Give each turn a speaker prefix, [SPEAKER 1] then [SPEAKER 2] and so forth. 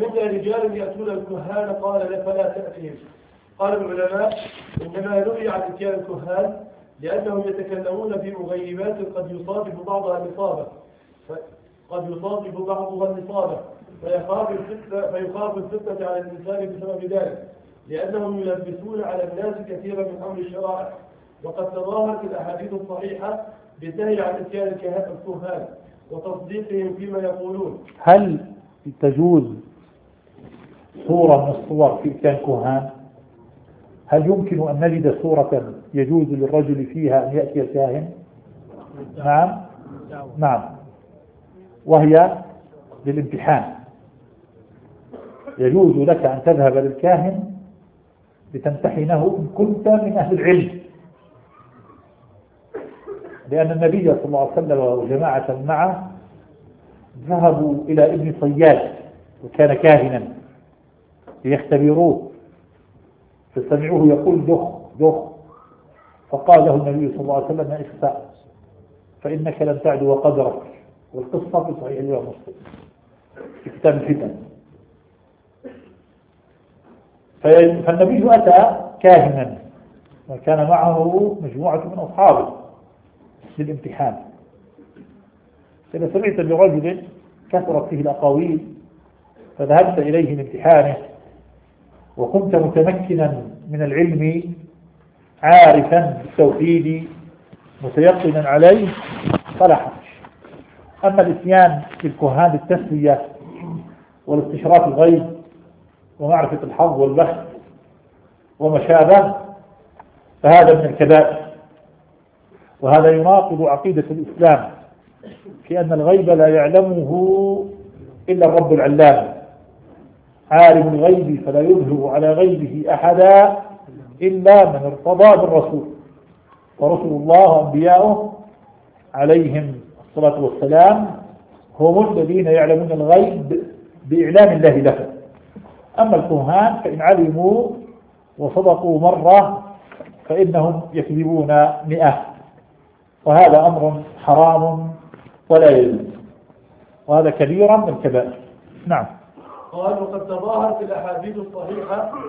[SPEAKER 1] فمنا رجال يأتون الكهان قال لا فلا تأتيهم. قال العلماء إنما نهي عن إتيان الكهان لأنهم يتكلمون في مغيبات قد يصادف بعضها الإصابة فيخاف الفتنة على الإنسان بسبب ذلك، لأنهم يلبسون على الناس كثيرا من أمر الشرائع. وقد تظاهرت الأحاديث الصحيحة بالنهي عن إتيان الكهان وتصديقهم فيما يقولون.
[SPEAKER 2] هل تجوز صورة من الصور في إتيان كهان؟ هل يمكن أن نجد صورة يجوز للرجل فيها أن يأتي الكاهن؟ نعم، وهي للامتحان. يجوز لك أن تذهب للكاهن لتمتحنه إن كنت من أهل العلم، لأن النبي صلى الله عليه وسلم وجماعة معه ذهبوا إلى ابن صياد وكان كاهنا ليختبروه، فسمعوه يقول دخ دخ، فقال له النبي صلى الله عليه وسلم اخسأ فإنك لن تعدو قدرك. والقصة في صحيح الإمام مسلم في كتاب الفتن. فالنبي أتى كاهنا وكان معه مجموعة من أصحابه للامتحان. إذا سمعت برجل كثرت فيه الأقاويل فذهبت إليه لامتحانه وكنت متمكنا من العلم عارفا بالتوحيد متيقنا عليه فلا حرج. أما الاتيان بالكهان التسلية والاستشراف الغيب ومعرفة الحظ والبحث وما شابه فهذا من الكبائر، وهذا يناقض عقيدة الإسلام في أن الغيب لا يعلمه إلا الرب العلام، عالم الغيب فلا يظهر على غيبه أحدا إلا من ارتضى بالرسول، ورسل الله وأنبياؤه عليهم الصلاة والسلام هم الذين يعلمون الغيب بإعلام الله له. أما الكهان فإن علموا وصدقوا مرة فإنهم يكذبون 100، وهذا أمر حرام ولا يجوز، وهذا كبيرا من الكبائر. نعم.
[SPEAKER 1] قال وقد تظاهرت الأحاديث الصحيحة